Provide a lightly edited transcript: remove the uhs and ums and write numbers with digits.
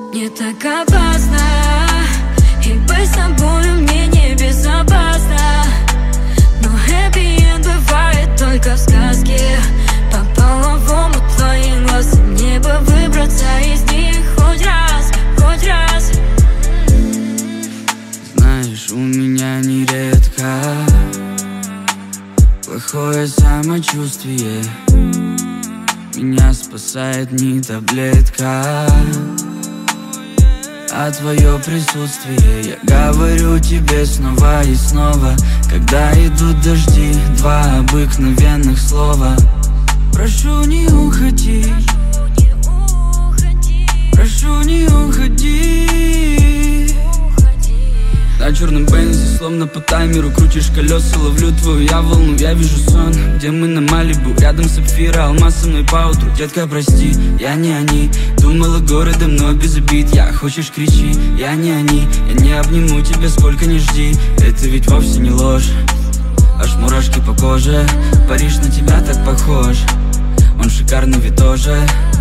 Мне так опасно, и быть с тобою мне не безопасно. Но хэппи-энд бывает только в сказке. Попала в омут твоих глаз, и мне бы выбраться из них хоть раз, хоть раз. Знаешь, у меня нередко плохое самочувствие. Меня спасает не таблетка, а твое присутствие. Я говорю тебе снова и снова, когда идут дожди, два обыкновенных слова. Прошу, не уходи, прошу, не уходи. На черном бензе, словно по таймеру, крутишь колеса, ловлю твою я волну. Я вижу сон, где мы на Малибу, рядом сапфира, алмаз со мной поутру. Детка, прости, я не они. Думала городом, но без обид. Я хочешь, кричи, я не они. Я не обниму тебя, сколько не жди. Это ведь вовсе не ложь, аж мурашки по коже. Париж на тебя так похож, он шикарный ведь тоже.